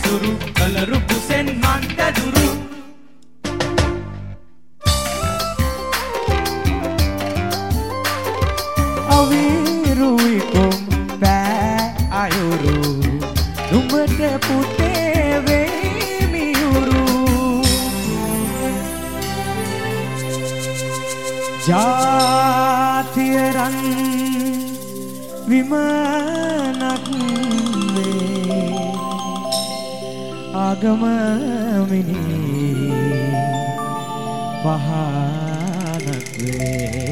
දුරු කලරු කුසෙන් මන්ත දුරු අවිරුයිකොම් පෑ අයුරු නුඹට පුතේ වේ මියුරු ජාතිය රන් විමානක් වේ ආගම මිනී පහනක් වේ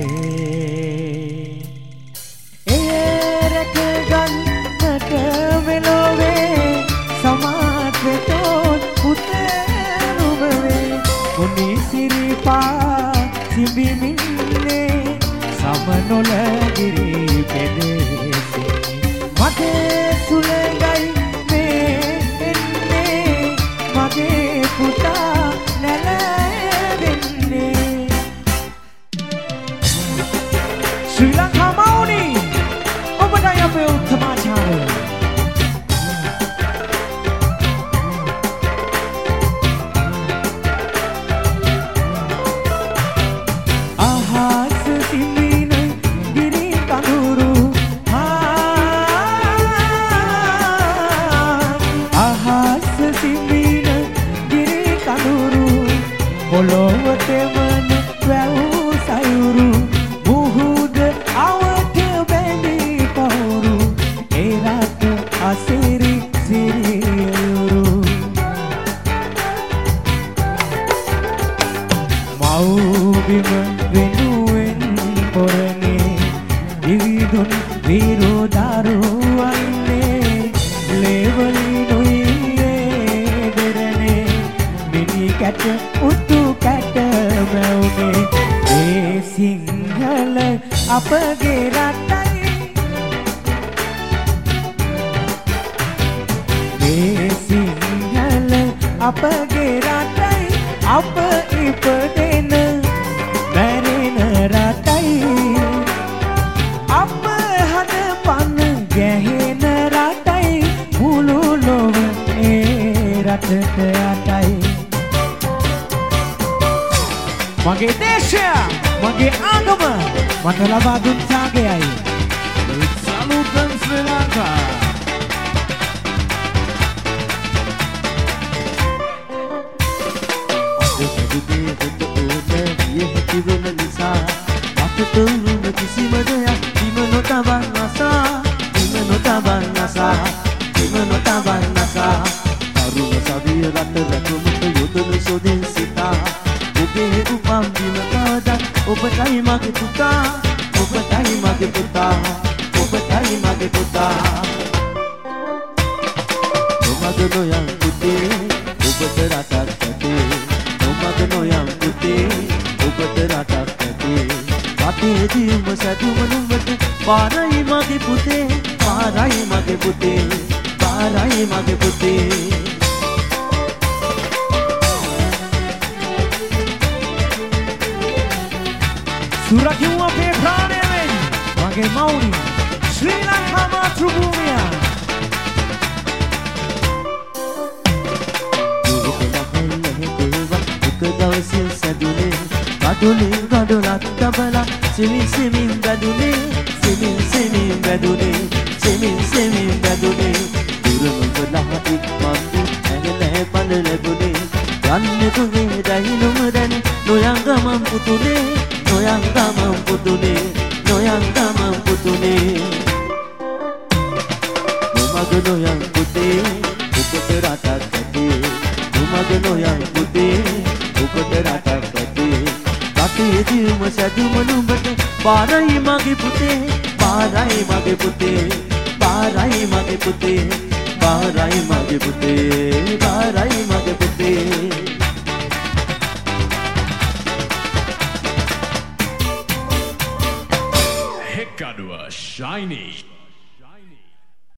එරක ගන්නට වෙලොවේ සමාත් වෙතොත් පුතේ නුඹවේ මුනි සිරිපා සිඹිමින්නේ සමනොල ගිරි පෙදෙසේ මගේ සුලඟයි මේ එන්නේ මගේ පුතා නැලවෙන්නේ ශ්‍රී ලංකා මෞනි ඔබටයි අපේ උත්තමාචාරය පොළොවතෙවන වැව් සයුරු මුහුද අවට බැඳී පවුරු ඒ රට අසිරි සිරියුරු මව්බිම වෙනුවෙන් පොරනේ විවිධුන් විරෝධරුවන්නේ ලේවලිනුයි දෙරනේ මිනි කැට උතු කැට මැවුනේ ඒ සිංහල අපගේ රටයි ඒ සිංහල අපගේ රටයි අප ඉපදෙන මැරෙන රටයි අප හද පන ගැහෙන රටයි මුළු ලොව ඒ රටට යටයි මගේ දේශය මගේ ආගම මට ලබා දුන් ත්‍යාගයයි සලුටන් ශ්‍රී ලංකා දෙවිදේ දෙත ඕත විය හැකි වෙන නිසා අපට උරුම කිසිම දෙයක් බිම නොතබන් අසා බිම නොතබන් අසා බිම නොතබන් අසා අරුම සවිය රට රැකුමට යොදන සොදින් සිතා ඔබේ උපම් දින කවදත් ඔබටයි මගේ පුතා ඔබටයි මගේ පුතා ඔබටයි මගේ පුතා නොමග නොයන් පුතේ ඔබට රටක් ඇතේ නොමග නොයන් පුතේ ඔබට රටක් ඇතේ රටේ දියුම සැදුම නුඹට පාරයි මගේ පුතේ පාරයි මගේ පුතේ පාරයි මගේ පුතේ සුරකිව් අපේ ප්‍රාණයෙන් මගේ මෞනි ශ්‍රී ලංකා මාතෘභූමිය එක දවසින් සැදුනේ කඩුලින් ගඩොලක් තබලා සෙමින් සෙමින් බැදුනේ සෙමින් සෙමින් බැදුනේ සෙමින් සෙමින් බැදුනේ දුරම බලා ඉක්මන්තු ඇඟලේ පඳ ලැබුනේ යන්නේ තුගේ දහිනුම දැන නොයංගමම් පුතුනේ නොයංගමම් පුතුනේ නොයංගමම් පුතුනේ නොමග නොයන් පුතේ ඔබට රටක් ඇතේ නොමග නොයන් පුතේ ඔබට රටක් ඇතේ රටේ දියුම සැදුම නුඹට පාරයි මගේ පුතේ පාරයි මගේ පුතේ පාරයි මගේ පුතේ පාරයි මගේ පුතේ පාරයි